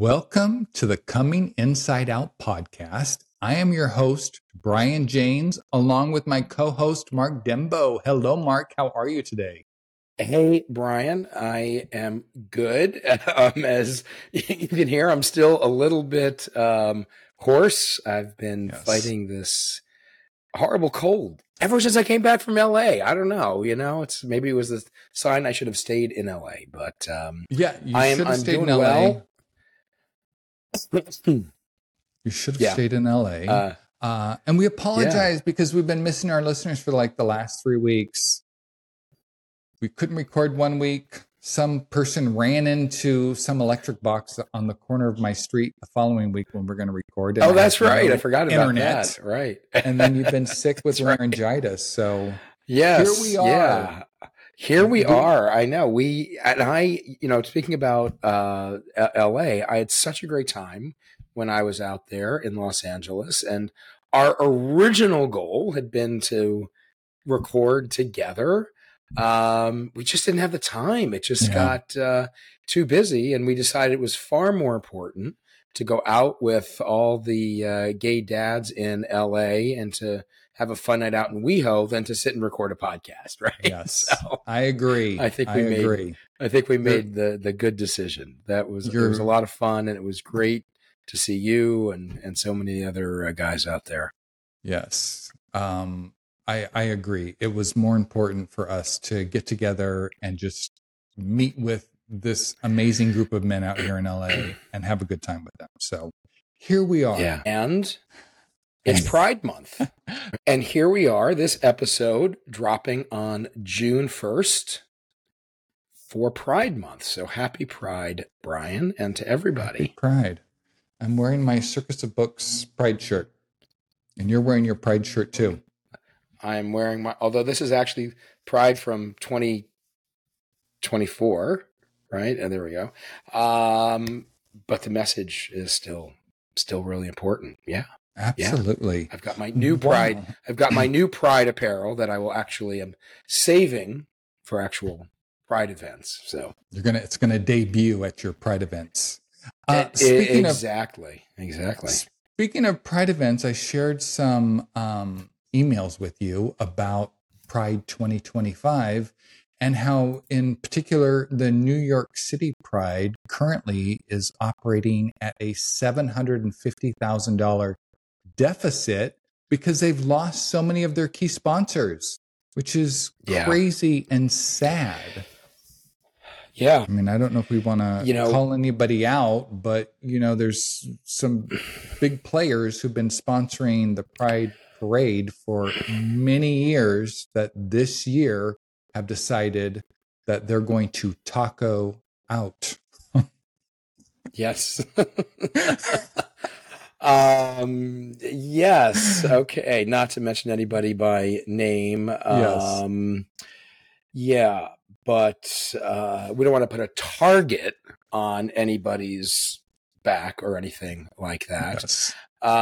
Welcome to the Coming Inside Out podcast. I am your host, Brian James, along with my co-host, Mark Dembo. Hello, Mark. How are you today? Hey, Brian. I am good. As you can hear, I'm still a little bit hoarse. I've been fighting this horrible cold ever since I came back from LA. I don't know. Maybe it was the sign I should have stayed in LA. But you should have stayed in LA. Well. You should have stayed in LA. And we apologize because we've been missing our listeners for like the last 3 weeks. We couldn't record 1 week. Some person ran into some electric box on the corner of my street the following week when we're going to record. Oh, that's right. I forgot about that. Right. And then you've been sick with laryngitis. So yes, here we are. Yeah. Here we are. I know. Speaking about LA, I had such a great time when I was out there in Los Angeles. And our original goal had been to record together. We just didn't have the time. It just got too busy. And we decided it was far more important to go out with all the gay dads in LA and to have a fun night out in WeHo than to sit and record a podcast, right? Yes, so I agree. I think we made the good decision. It was a lot of fun, and it was great to see you and so many other guys out there. Yes, I agree. It was more important for us to get together and just meet with this amazing group of men out here in LA and have a good time with them. So here we are. Yeah, and it's Pride Month. And here we are, this episode dropping on June 1st for Pride Month. So happy Pride, Brian, and to everybody. Happy Pride. I'm wearing my Circus of Books Pride shirt. And you're wearing your Pride shirt too. I'm wearing although this is actually Pride from 2024, right? And there we go. But the message is still really important. Yeah. Absolutely. Yeah. I've got my new Pride. Wow. I've got my new Pride apparel that I will am saving for actual Pride events. So it's gonna debut at your Pride events. Exactly. Speaking of Pride events, I shared some emails with you about Pride 2025 and how, in particular, the New York City Pride currently is operating at a $750,000 deficit because they've lost so many of their key sponsors, which is crazy and sad. Yeah. I mean, I don't know if we want to call anybody out, but, there's some big players who've been sponsoring the Pride Parade for many years that this year have decided that they're going to taco out. Yes. Yes. Okay. Not to mention anybody by name. Yes. Yeah. But we don't want to put a target on anybody's back or anything like that. Yes.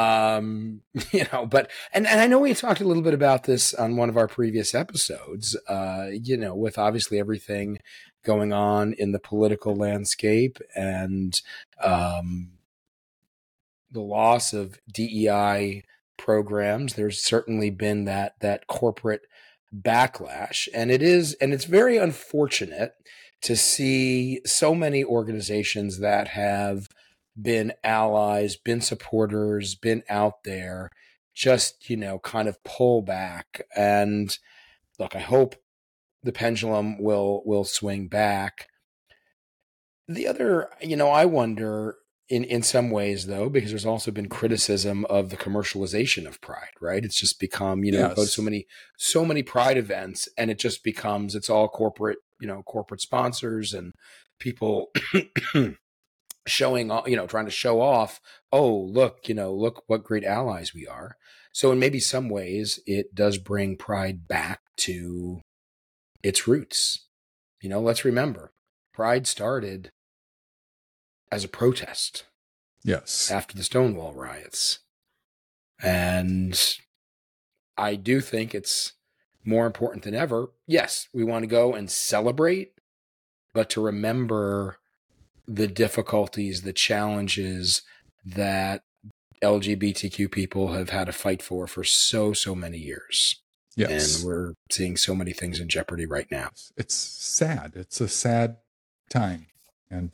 But I know we talked a little bit about this on one of our previous episodes, with obviously everything going on in the political landscape and the loss of DEI programs. There's certainly been that corporate backlash, and it's very unfortunate to see so many organizations that have been allies, been supporters, been out there, just, kind of pull back. And look, I hope the pendulum will swing back. The other, I wonder in some ways though, because there's also been criticism of the commercialization of Pride, right? It's just become, go to so many Pride events, and it just becomes, it's all corporate, corporate sponsors and people showing off, trying to show off, oh, look what great allies we are. So in maybe some ways it does bring Pride back to its roots. Let's remember, Pride started as a protest. Yes. After the Stonewall riots. And I do think it's more important than ever. Yes, we want to go and celebrate, but to remember the difficulties, the challenges that LGBTQ people have had to fight for so many years. Yes. And we're seeing so many things in jeopardy right now. It's sad. It's a sad time. And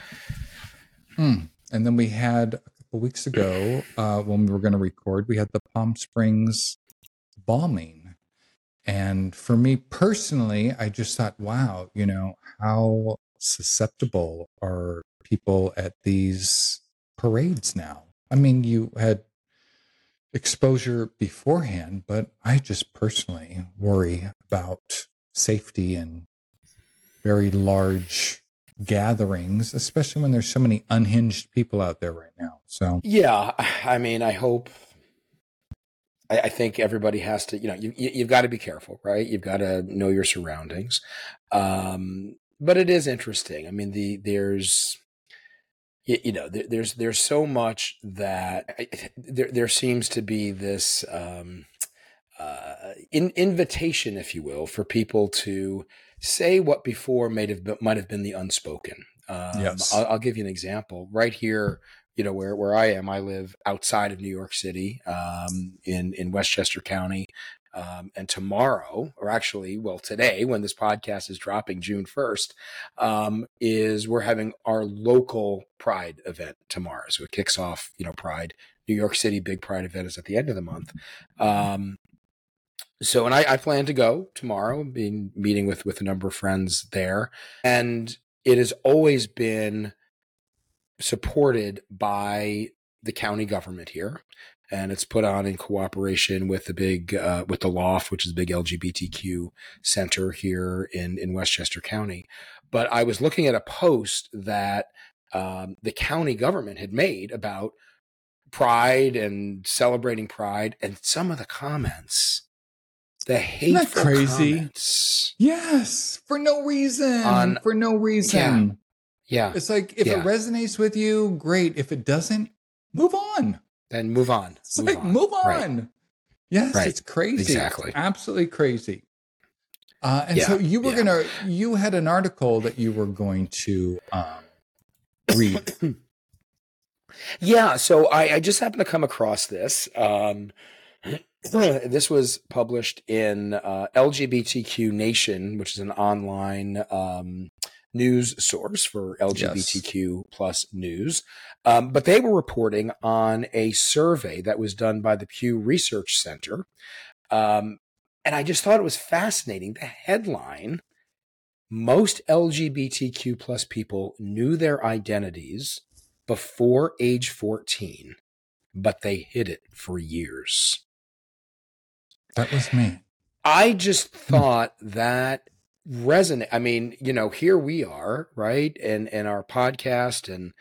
and then we had a couple weeks ago, when we were going to record, we had the Palm Springs bombing. And for me personally, I just thought, wow, how susceptible are people at these parades now? I mean, you had exposure beforehand, but I just personally worry about safety and very large gatherings, especially when there's so many unhinged people out there right now. So yeah, I mean, I think everybody has to, you've got to be careful, right? You've got to know your surroundings. But it is interesting. I mean, there's so much that there seems to be this invitation, if you will, for people to say what before might have been the unspoken. yes. I'll give you an example right here. Where I am, I live outside of New York City, in Westchester County. And tomorrow, or actually, well, today, when this podcast is dropping, June 1st, is we're having our local Pride event tomorrow. So it kicks off, Pride. New York City big Pride event is at the end of the month. So, and I plan to go tomorrow, being meeting with a number of friends there. And it has always been supported by the county government here. And it's put on in cooperation with with the Loft, which is a big LGBTQ center here in Westchester County. But I was looking at a post that the county government had made about Pride and celebrating Pride, and some of the comments, the hateful comments. Yes, for no reason. For no reason. Yeah. It's like, if it resonates with you, great. If it doesn't, move on. Then move on. Move on. Right. Yes, right. It's crazy. Exactly. It's absolutely crazy. So you were you had an article that you were going to read. Yeah. So I just happened to come across this. This was published in LGBTQ Nation, which is an online news source for LGBTQ plus news. But they were reporting on a survey that was done by the Pew Research Center. And I just thought it was fascinating. The headline: most LGBTQ plus people knew their identities before age 14, but they hid it for years. That was me. I just thought that resonate. I mean, here we are, right? And our podcast and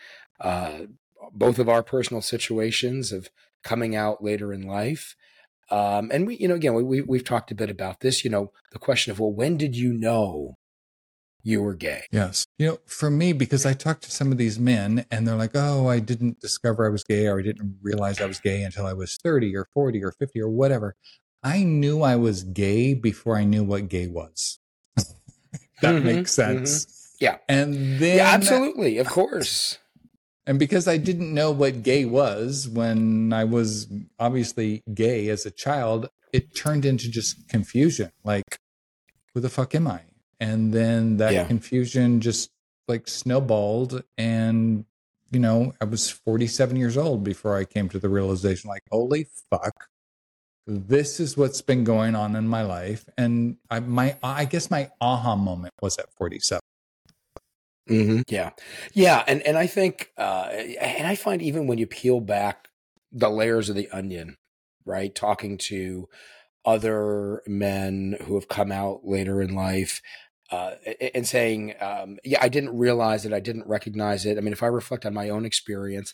both of our personal situations of coming out later in life. And we, again, we've talked a bit about this, the question of, well, when did you know you were gay? Yes. For me, because I talked to some of these men and they're like, oh, I didn't discover I was gay, or I didn't realize I was gay until I was 30 or 40 or 50 or whatever. I knew I was gay before I knew what gay was. That makes sense. Mm-hmm. Yeah. And then, absolutely. Of course. And because I didn't know what gay was when I was obviously gay as a child, it turned into just confusion. Like, who the fuck am I? And then that confusion just like snowballed. And, I was 47 years old before I came to the realization, like, holy fuck, this is what's been going on in my life. And I guess my aha moment was at 47. Mm-hmm. Yeah. Yeah. And I think, and I find even when you peel back the layers of the onion, right, talking to other men who have come out later in life, and saying, I didn't realize it. I didn't recognize it. I mean, if I reflect on my own experience,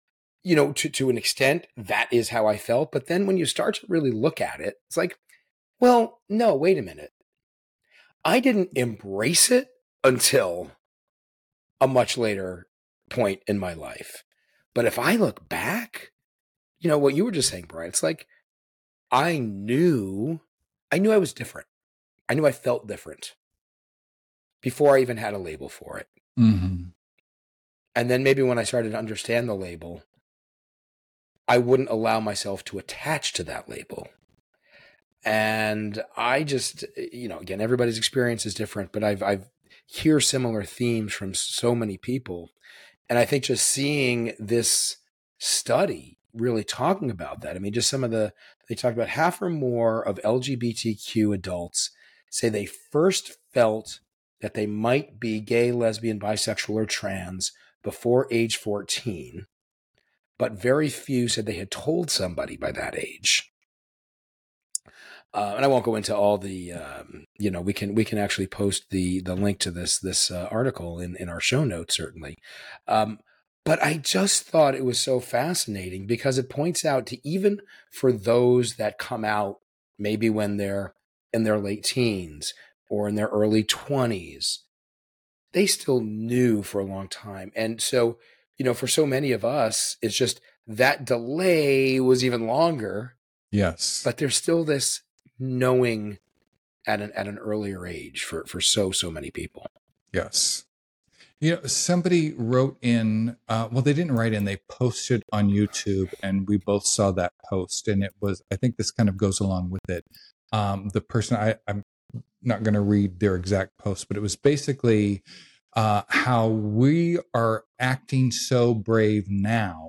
to an extent, that is how I felt. But then when you start to really look at it, it's like, well, no, wait a minute. I didn't embrace it until a much later point in my life. But if I look back, what you were just saying, Brian, it's like, I knew I was different. I knew I felt different before I even had a label for it. Mm-hmm. And then maybe when I started to understand the label, I wouldn't allow myself to attach to that label. And I just, again, everybody's experience is different, but I've hear similar themes from so many people. And I think just seeing this study really talking about that, I mean, just they talked about half or more of LGBTQ adults say they first felt that they might be gay, lesbian, bisexual, or trans before age 14, but very few said they had told somebody by that age. And I won't go into all the, we can actually post the link to this article in our show notes, certainly. But I just thought it was so fascinating because it points out to even for those that come out maybe when they're in their late teens or in their early 20s, they still knew for a long time. And so, for so many of us, it's just that delay was even longer. Yes. But there's still this knowing at an earlier age for so many people. Yes. Somebody wrote in, they didn't write in, they posted on YouTube, and we both saw that post, and it was, I think this kind of goes along with it. The person, I'm not going to read their exact post, but it was basically how we are acting so brave now,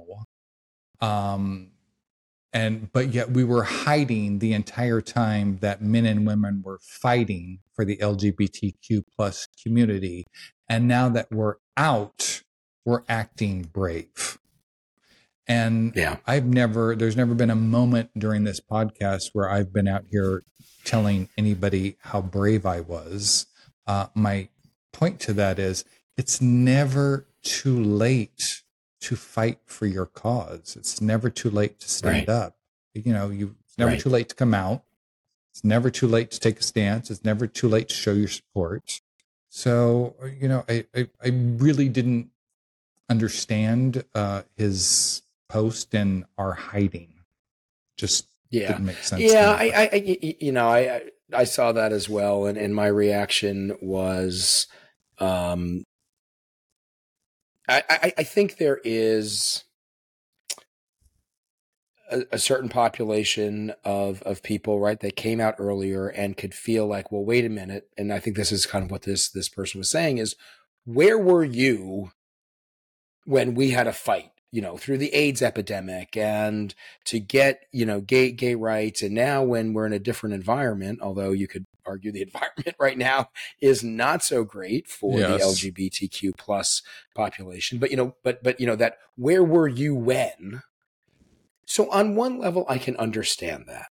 but yet we were hiding the entire time that men and women were fighting for the LGBTQ plus community. And now that we're out, we're acting brave. And there's never been a moment during this podcast where I've been out here telling anybody how brave I was. My point to that is it's never too late to fight for your cause. It's never too late to stand up. It's never too late to come out. It's never too late to take a stance. It's never too late to show your support. So, I really didn't understand his post and our hiding. Just didn't make sense. Yeah, I saw that as well, and my reaction was, I think there is a certain population of people, right, that came out earlier and could feel like, well, wait a minute. And I think this is kind of what this person was saying is, where were you when we had a fight, through the AIDS epidemic and to get, gay rights. And now when we're in a different environment, although you could argue the environment right now is not so great for the LGBTQ plus population, but that where were you when? So on one level, I can understand that.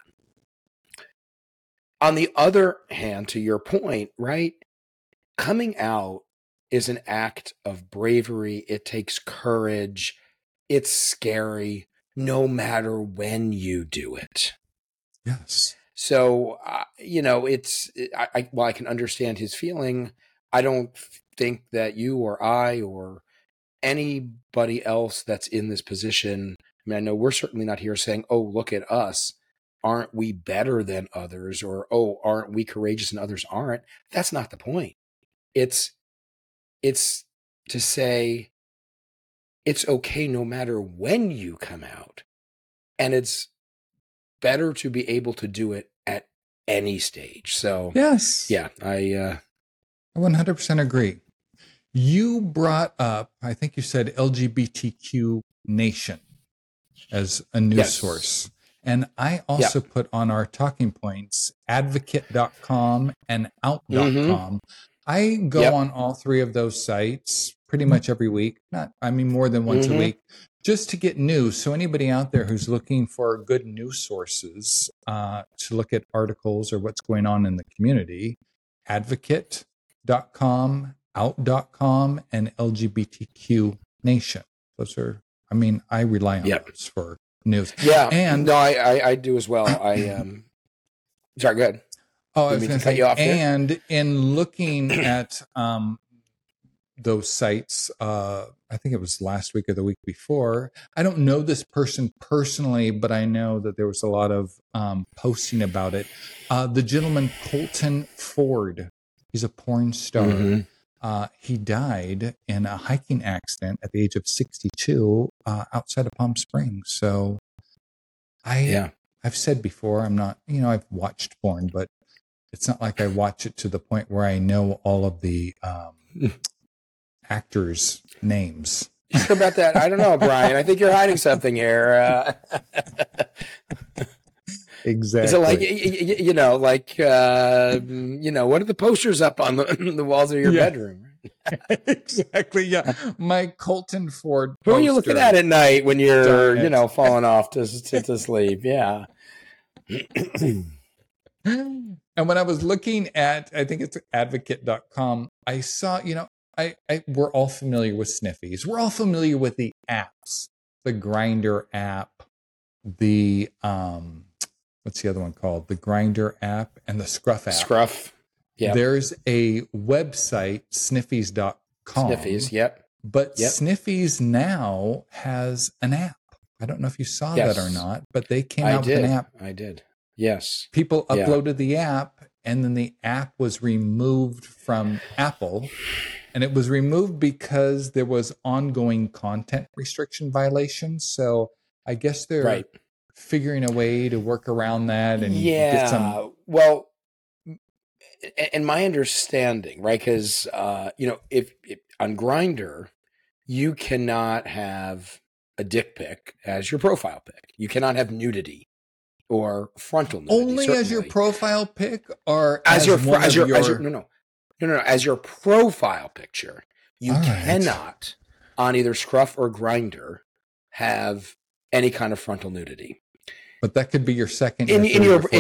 On the other hand, to your point, right, coming out is an act of bravery. It takes courage. It's scary, no matter when you do it. Yes. So, while I can understand his feeling, I don't think that you or I or anybody else that's in this position, I mean, I know we're certainly not here saying, oh, look at us. Aren't we better than others? Or, oh, aren't we courageous and others aren't? That's not the point. It's to say it's okay no matter when you come out. And it's better to be able to do it at any stage. So, yes. Yeah, I 100% agree. You brought up, I think you said LGBTQ Nation as a news source. And I also put on our talking points, advocate.com and out.com. Mm-hmm. I go on all three of those sites pretty much every week. More than once a week, just to get news. So anybody out there who's looking for good news sources to look at articles or what's going on in the community, advocate.com, out.com, and LGBTQ Nation. Those are, I rely on those for news. Yeah. And no, I do as well. Sorry, go ahead. Oh, I was going to say, and in looking at those sites, I think it was last week or the week before. I don't know this person personally, but I know that there was a lot of posting about it. The gentleman Colton Ford, he's a porn star. Mm-hmm. He died in a hiking accident at the age of 62 outside of Palm Springs. So I've said before, I'm not, I've watched porn, but it's not like I watch it to the point where I know all of the actors' names. You sure about that? I don't know, Brian. I think you're hiding something here. Exactly. Is it what are the posters up on the walls of your bedroom? Exactly. Yeah. My Colton Ford poster. Who are you looking at night when you're, falling off to sleep? Yeah. And when I was looking at, I think it's advocate.com, I saw, we're all familiar with Sniffies. We're all familiar with the apps, the Grindr app, the, what's the other one called? The Grindr app and the Scruff app. Scruff. Yeah. There's a website, sniffies.com. Sniffies, yep. But Sniffies now has an app. I don't know if you saw that or not, but they came out with an app. I did. Yes. People uploaded the app, and then the app was removed from Apple. And it was removed because there was ongoing content restriction violations. So I guess they're figuring a way to work around that and get some. Well, and my understanding, right? Because if on Grindr, you cannot have a dick pic as your profile pic. You cannot have nudity or frontal nudity. Only certainly. As your profile pic, or as your profile picture. You cannot on either Scruff or Grindr have any kind of frontal nudity. But that could be your second. You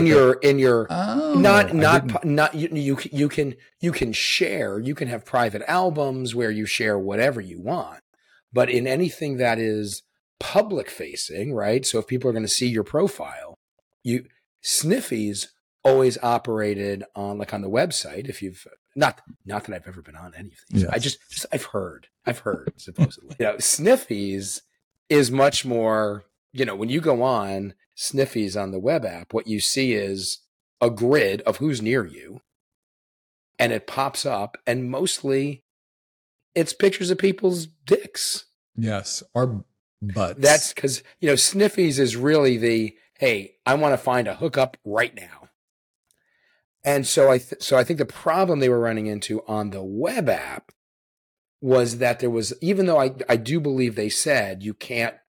can share. You can have private albums where you share whatever you want. But in anything that is public facing, right? So if people are going to see your profile, Sniffies always operated on the website. If you've not that I've ever been on any of these, yes. I've heard supposedly. Sniffies is much more. When you go on Sniffies on the web app, what you see is a grid of who's near you, and it pops up, and mostly it's pictures of people's dicks. Yes, or butts. That's because Sniffies is really the hey, I want to find a hookup right now. And so I think the problem they were running into on the web app was that there was, even though I do believe they said you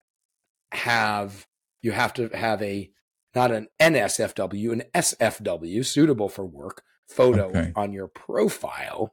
have to have not an NSFW, an SFW, suitable for work photo on your profile.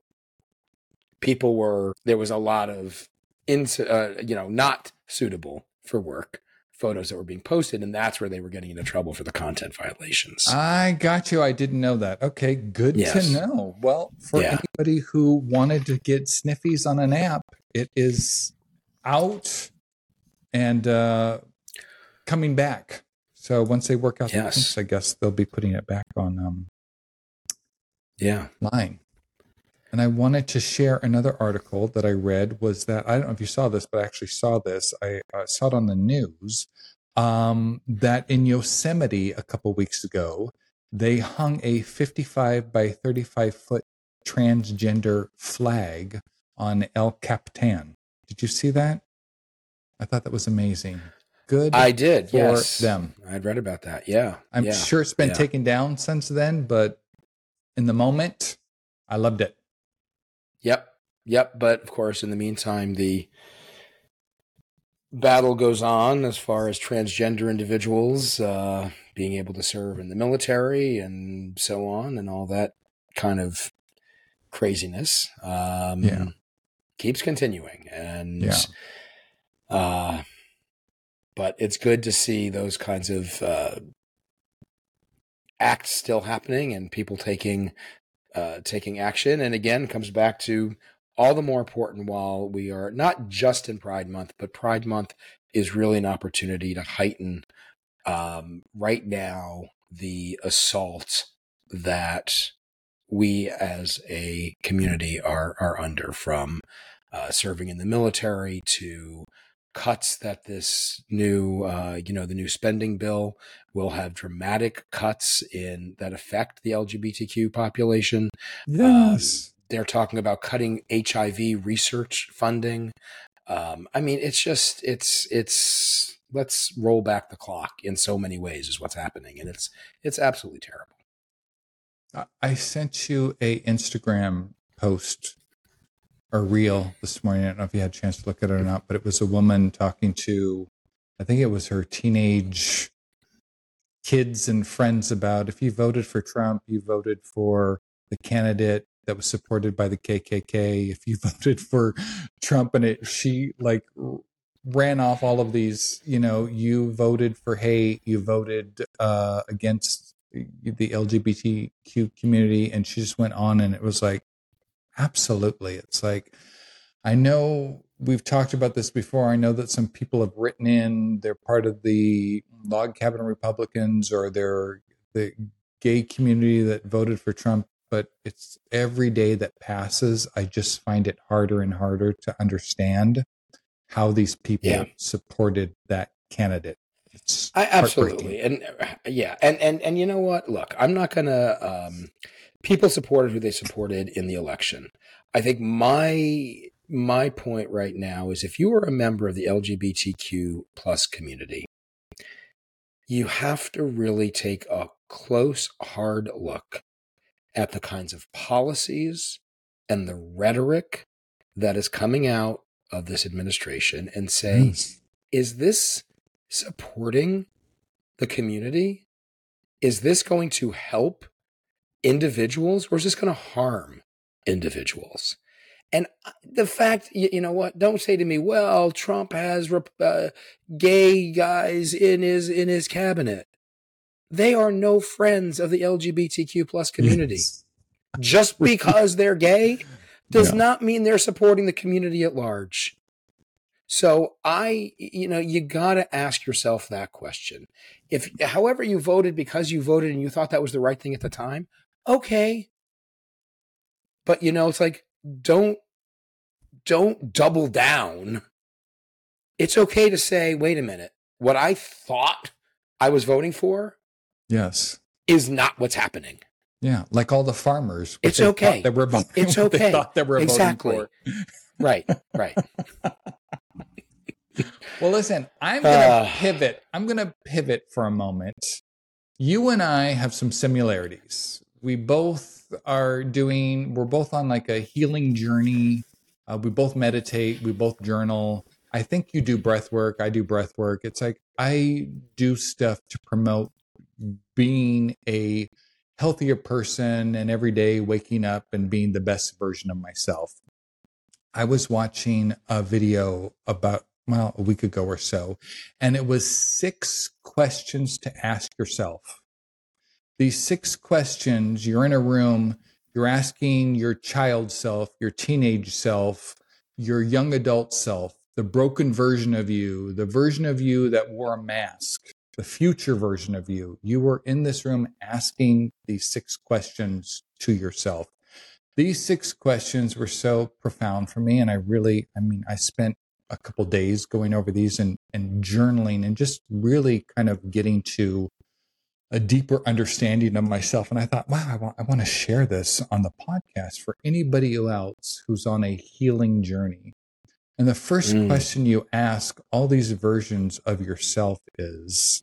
There was a lot of not suitable for work photos that were being posted, and that's where they were getting into trouble for the content violations. I got you. I didn't know that. Okay, good to know. Well, for anybody who wanted to get Sniffies on an app, it is out and coming back. So once they work out the kinks, I guess they'll be putting it back on line. And I wanted to share another article that I read was that, I don't know if you saw this, but I actually saw this. I saw it on the news that in Yosemite a couple weeks ago, they hung a 55 by 35 foot transgender flag on El Capitan. Did you see that? I thought that was amazing. Good. I did. For them. I'd read about that. Yeah. I'm sure it's been taken down since then, but in the moment, I loved it. Yep. But of course, in the meantime, the battle goes on as far as transgender individuals being able to serve in the military and so on, and all that kind of craziness keeps continuing. And but it's good to see those kinds of acts still happening and people taking action. And again, it comes back to all the more important while we are not just in Pride Month, but Pride Month is really an opportunity to heighten right now the assault that we as a community are under, from serving in the military to cuts that this new, the new spending bill will have dramatic cuts in that affect the LGBTQ population. Yes. They're talking about cutting HIV research funding. I mean, it's let's roll back the clock in so many ways is what's happening. And it's absolutely terrible. I sent you a Instagram post or reel this morning. I don't know if you had a chance to look at it or not, but it was a woman talking to, I think it was her teenage kids and friends about, if you voted for Trump, you voted for the candidate that was supported by the KKK. If you voted for Trump, and she like ran off all of these, you voted for hate, you voted against the LGBTQ community. And she just went on, and it was like, absolutely. It's like, I know we've talked about this before. I know that some people have written in, they're part of the log cabin Republicans, or they're the gay community that voted for Trump. But it's every day that passes, I just find it harder and harder to understand how these people supported that candidate. It's absolutely. And and you know what? Look, I'm not going to, people supported who they supported in the election. I think my point right now is, if you are a member of the LGBTQ plus community, you have to really take a close, hard look at the kinds of policies and the rhetoric that is coming out of this administration and say, is this supporting the community? Is this going to help individuals, or is this going to harm individuals? And the fact, you know what, don't say to me, well, Trump has gay guys in his cabinet. They are no friends of the LGBTQ plus community. Yes. Just because they're gay does not mean they're supporting the community at large. So you got to ask yourself that question. If, however you voted, because you voted and you thought that was the right thing at the time, okay. But it's like, don't double down. It's okay to say, wait a minute, what I thought I was voting for, is not what's happening. Yeah, like all the farmers. It's okay. It's okay. They thought they were exactly. voting for. Right. Well, listen, I'm going to pivot for a moment. You and I have some similarities. We're both on like a healing journey. We both meditate. We both journal. I think you do breath work. I do breath work. It's like I do stuff to promote being a healthier person, and every day waking up and being the best version of myself. I was watching a video about, a week ago or so, and it was 6 questions to ask yourself. These 6 questions, you're in a room, you're asking your child self, your teenage self, your young adult self, the broken version of you, the version of you that wore a mask, the future version of you. You were in this room asking these 6 questions to yourself. These 6 questions were so profound for me. And I spent a couple days going over these and journaling and just really kind of getting to a deeper understanding of myself. And I thought, wow, I want to share this on the podcast for anybody else who's on a healing journey. And the first question you ask all these versions of yourself is,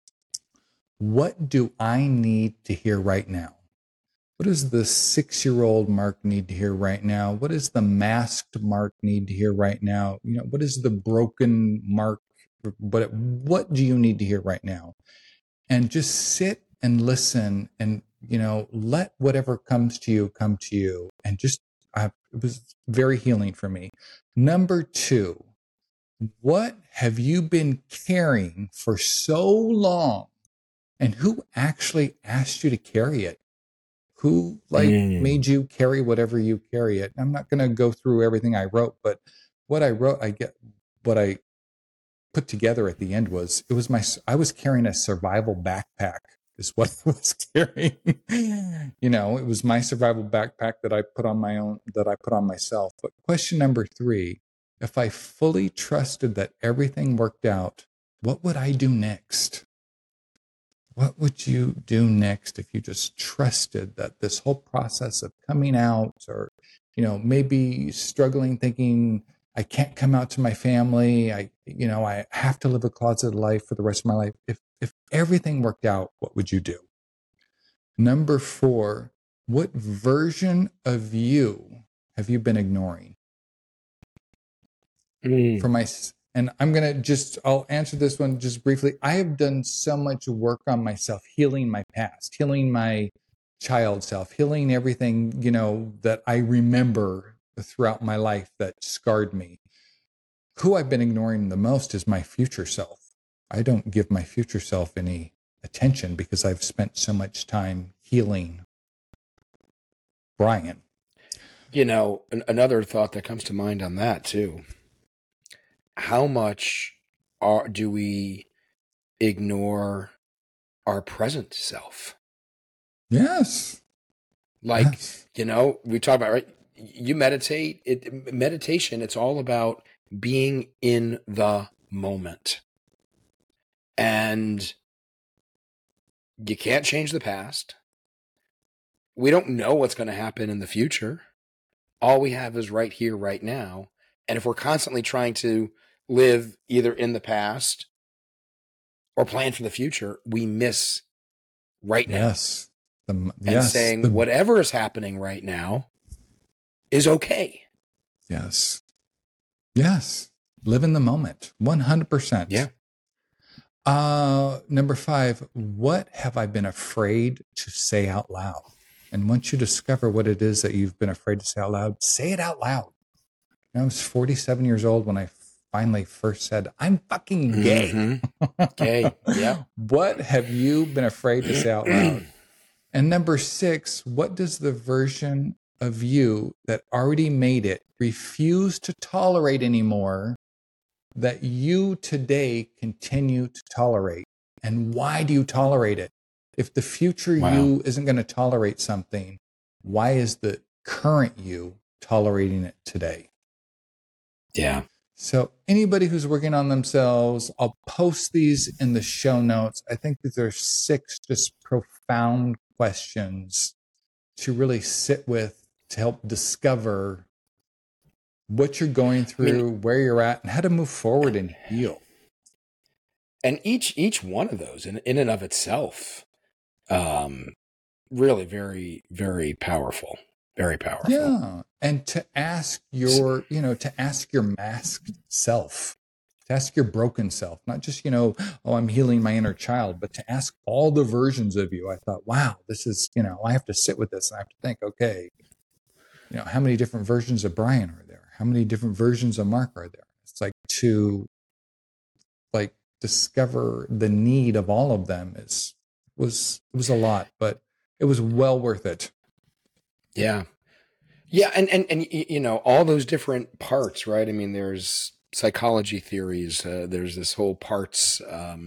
what do I need to hear right now? What does the 6-year-old Mark need to hear right now? What does the masked Mark need to hear right now? What is the broken Mark? What do you need to hear right now? And just sit and listen and, let whatever comes to you, come to you. And just, it was very healing for me. Number 2, what have you been carrying for so long? And who actually asked you to carry it? Who made you carry whatever you carry it? I'm not going to go through everything I wrote, but what I wrote, what I put together at the end was, I was carrying a survival backpack is what I was carrying. It was my survival backpack that I put on myself. But question number 3, if I fully trusted that everything worked out, what would I do next? what would you do next if you just trusted that this whole process of coming out, or, maybe struggling, thinking, I can't come out to my family. I have to live a closeted life for the rest of my life. If everything worked out, what would you do? Number 4, what version of you have you been ignoring? And I'll answer this one just briefly. I have done so much work on myself, healing my past, healing my child self, healing everything, that I remember throughout my life that scarred me. Who I've been ignoring the most is my future self. I don't give my future self any attention because I've spent so much time healing Brian. Another thought that comes to mind on that too. How much do we ignore our present self? Yes. Yes. We talk about, right? You meditate. Meditation, it's all about being in the moment. And you can't change the past. We don't know what's going to happen in the future. All we have is right here, right now. And if we're constantly trying to live either in the past or plan for the future, we miss right now. Yes. Saying whatever is happening right now is okay. Yes. Yes. Live in the moment. 100%. Yeah. Number 5, what have I been afraid to say out loud? And once you discover what it is that you've been afraid to say out loud, say it out loud. I was 47 years old when I finally first said, I'm fucking gay. Mm-hmm. Gay, yeah. What have you been afraid to say out loud? And number 6, what does the version of you that already made it refuse to tolerate anymore that you today continue to tolerate? And why do you tolerate it? If the future you isn't going to tolerate something, why is the current you tolerating it today? Yeah. So anybody who's working on themselves, I'll post these in the show notes. I think these are 6 just profound questions to really sit with, to help discover what you're going through, where you're at, and how to move forward and heal. And each one of those in and of itself, really very, very powerful. Very powerful. Yeah. And to ask your masked self, to ask your broken self, not just, I'm healing my inner child, but to ask all the versions of you. I thought, wow, this is, I have to sit with this. And I have to think, okay, how many different versions of Brian are there? How many different versions of Mark are there? It's like to discover the need of all of them was a lot, but it was well worth it. Yeah. Yeah. And all those different parts, right? I mean, there's psychology theories. There's this whole parts,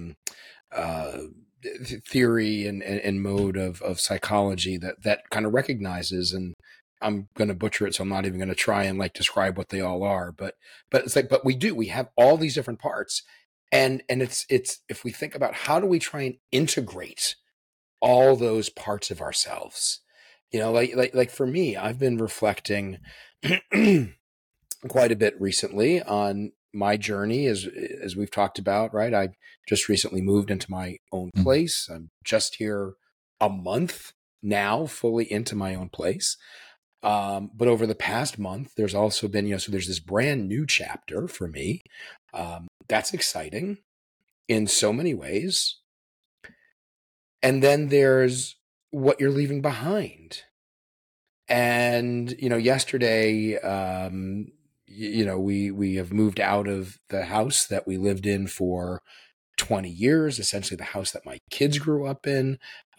theory and mode of psychology that kind of recognizes, and I'm going to butcher it, so I'm not even going to try and describe what they all are, but it's but we have all these different parts. And it's if we think about how do we try and integrate all those parts of ourselves, like for me, I've been reflecting quite a bit recently on my journey, as we've talked about, right? I just recently moved into my own place. I'm just here a month now, fully into my own place. But over the past month, there's also been, so there's this brand new chapter for me. That's exciting in so many ways. And then there's what you're leaving behind. And, yesterday, we have moved out of the house that we lived in for 20 years, essentially the house that my kids grew up in.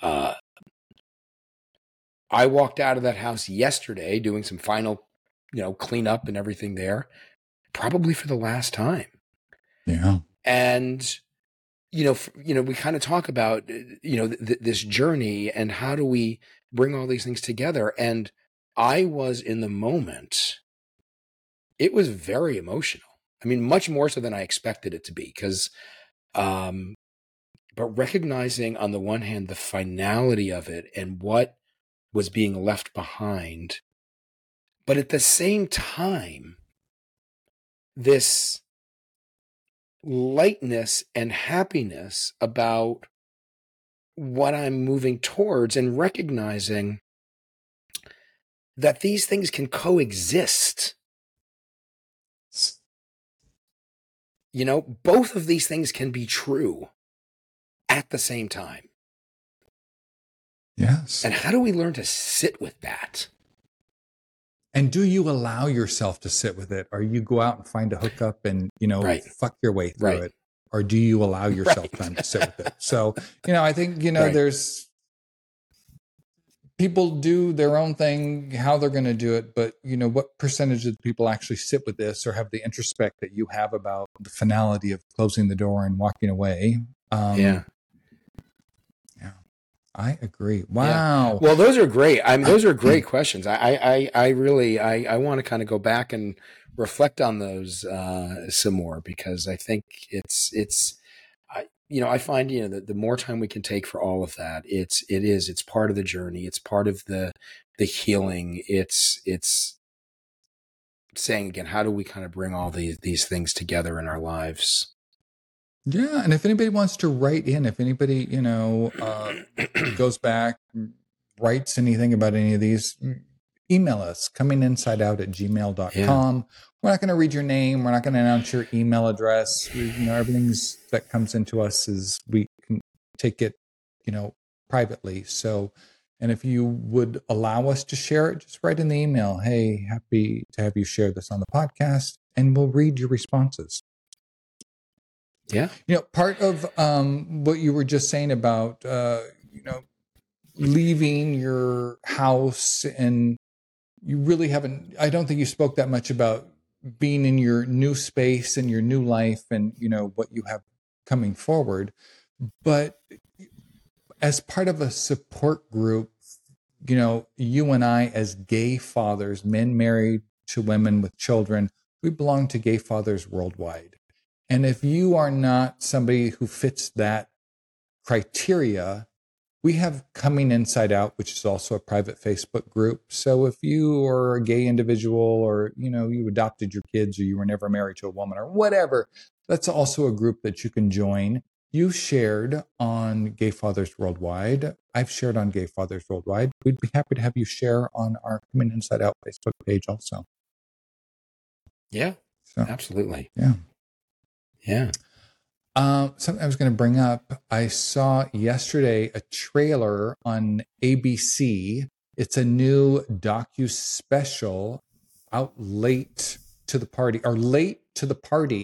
I walked out of that house yesterday doing some final, cleanup and everything there, probably for the last time. Yeah. And, we kind of talk about, this journey and how do we bring all these things together. And I was in the moment. It was very emotional. I mean, much more so than I expected it to be, because but recognizing on the one hand the finality of it and what was being left behind, but at the same time, this lightness and happiness about what I'm moving towards, and recognizing that these things can coexist. You know, both of these things can be true at the same time. Yes. And how do we learn to sit with that? And do you allow yourself to sit with it? Or you go out and find a hookup and, fuck your way through it? Or do you allow yourself time to sit with it? So, I think, there's people do their own thing, how they're going to do it. But, what percentage of people actually sit with this or have the introspect that you have about the finality of closing the door and walking away? Yeah. I agree. Wow. Yeah. Well, those are great. Those are great questions. I really want to kind of go back and reflect on those some more, because I think I find, the more time we can take for all of that, it's part of the journey. It's part of the healing. It's saying again, how do we kind of bring all these things together in our lives? Yeah. And if anybody wants to write in, if anybody, goes back, writes anything about any of these, email us, cominginsideout@gmail.com. Yeah. We're not going to read your name. We're not going to announce your email address. Everything's that comes into us is we can take it, privately. So, and if you would allow us to share it, just write in the email, hey, happy to have you share this on the podcast, and we'll read your responses. Yeah. Part of what you were just saying about, leaving your house, and you really haven't, I don't think you spoke that much about being in your new space and your new life and, what you have coming forward. But as part of a support group, you and I, as gay fathers, men married to women with children, we belong to Gay Fathers Worldwide. And if you are not somebody who fits that criteria, we have Coming Inside Out, which is also a private Facebook group. So if you are a gay individual, or, you adopted your kids, or you were never married to a woman, or whatever, that's also a group that you can join. You shared on Gay Fathers Worldwide. I've shared on Gay Fathers Worldwide. We'd be happy to have you share on our Coming Inside Out Facebook page also. Yeah, so, absolutely. Yeah. Yeah. Something I was going to bring up. I saw yesterday a trailer on ABC. It's a new docu-special out late to the party